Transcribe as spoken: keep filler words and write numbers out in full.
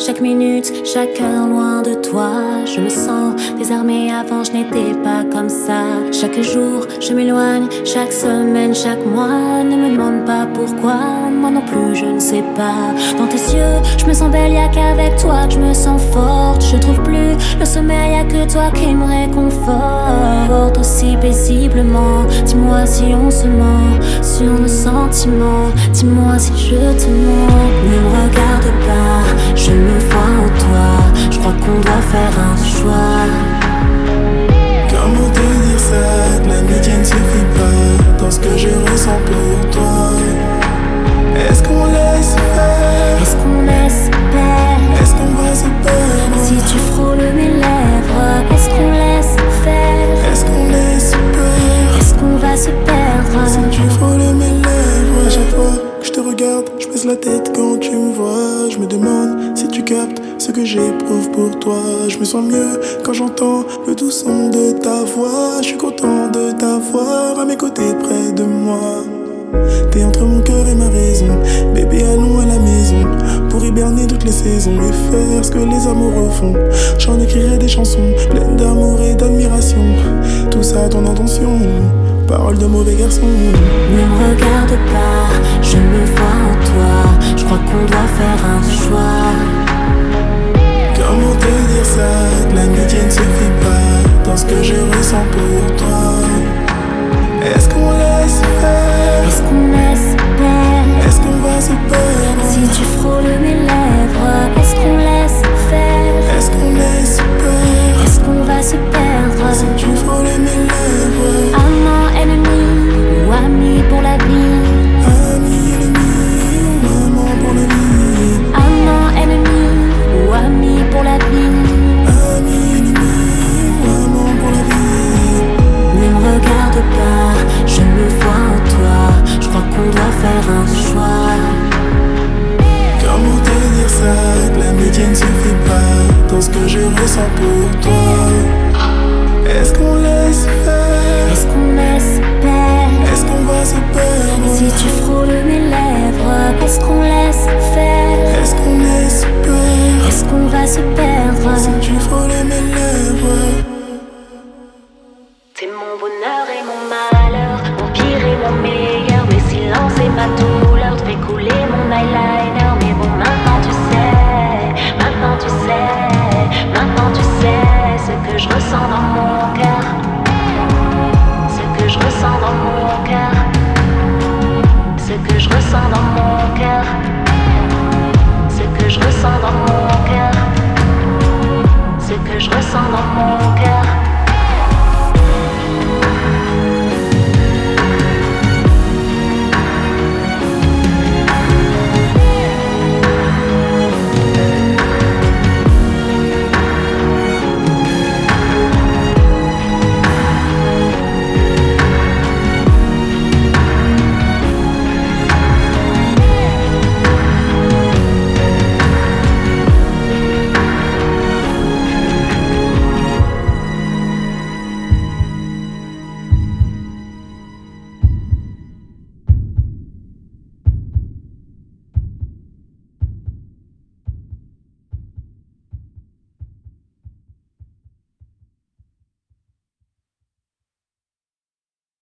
chaque minute, chaque heure loin de toi. Je me sens désarmée, avant je n'étais pas comme ça. Chaque jour, je m'éloigne, chaque semaine, chaque mois. Ne me demande pas pourquoi, moi non plus je ne sais pas. Dans tes yeux, je me sens belle, y'a qu'avec toi que je me sens forte. Je trouve plus le sommeil, y'a que toi qui me réconforte aussi paisiblement. Dis-moi si on se ment sur nos sentiments. Dis-moi si je te mens. Ne me regarde pas, je me vois en toi. Je crois qu'on doit faire un choix. Comment te dire ça, que l'amitié ne suffit pas dans ce que je ressens pour toi. Est-ce qu'on laisse faire? Est-ce qu'on laisse faire? Est-ce qu'on va se perdre? Si tu frôles mes lèvres, est-ce qu'on laisse faire? Est-ce qu'on laisse peur? Est-ce qu'on va se perdre? Si tu frôles mes lèvres, à chaque fois que je te regarde, je baisse la tête quand tu me vois. Je me demande si tu captes ce que j'éprouve pour toi. Je me sens mieux quand j'entends le doux son de ta voix. Je suis content de t'avoir à mes côtés près de moi. T'es entre mon cœur et ma raison. Bébé, allons à la maison pour hiberner toutes les saisons et faire ce que les amoureux font. J'en écrirai des chansons pleines d'amour et d'admiration. Tout ça à ton intention, paroles de mauvais garçon. Ne me regarde pas, je me vois en toi. Je crois qu'on doit faire un choix. Comment te dire ça, que l'amitié ne suffit pas dans ce que je ressens pour toi. Est-ce qu'on